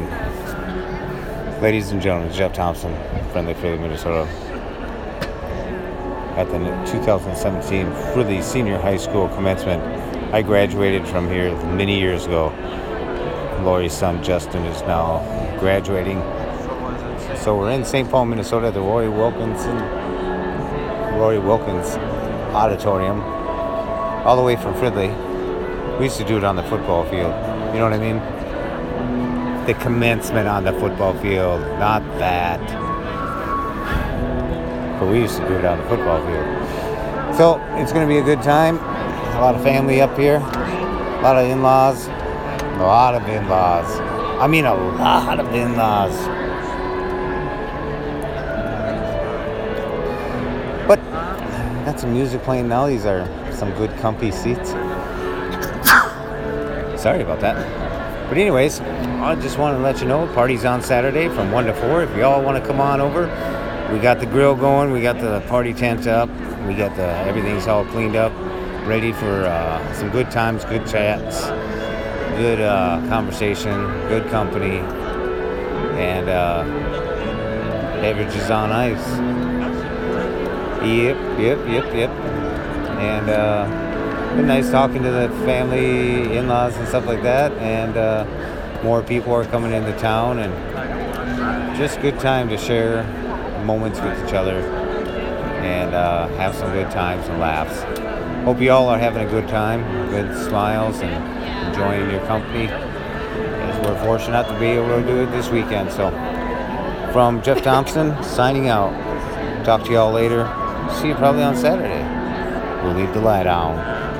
gentlemen, ladies and gentlemen, Jeff Thompson, Friendly Philly, Minnesota. At the 2017 Friendly Senior High School commencement, I graduated from here many years ago. Lori's son Justin is now graduating. So we're in St. Paul, Minnesota, at the Roy Wilkins Auditorium, all the way from Fridley. We used to do it on the football field. You know what I mean? The commencement on the football field, not that. But we used to do it on the football field. So it's going to be a good time. A lot of family up here. A lot of in-laws. A lot of in-laws. I mean, a lot of in-laws. But got some music playing now. These are some good comfy seats. Sorry about that. But anyways, I just want to let you know, party's on Saturday from 1 to 4. If y'all want to come on over, we got the grill going. We got the party tent up. We got everything's all cleaned up, ready for some good times, good chats, good conversation, good company, and beverages on ice. Yep. And been nice talking to the family, in-laws, and stuff like that. And more people are coming into town, and just good time to share moments with each other and have some good times and laughs. Hope you all are having a good time, good smiles, and enjoying your company, as we're fortunate to be able to do it this weekend. So from Jeff Thompson, signing out. Talk to you all later. See you probably on Saturday. We'll leave the light on.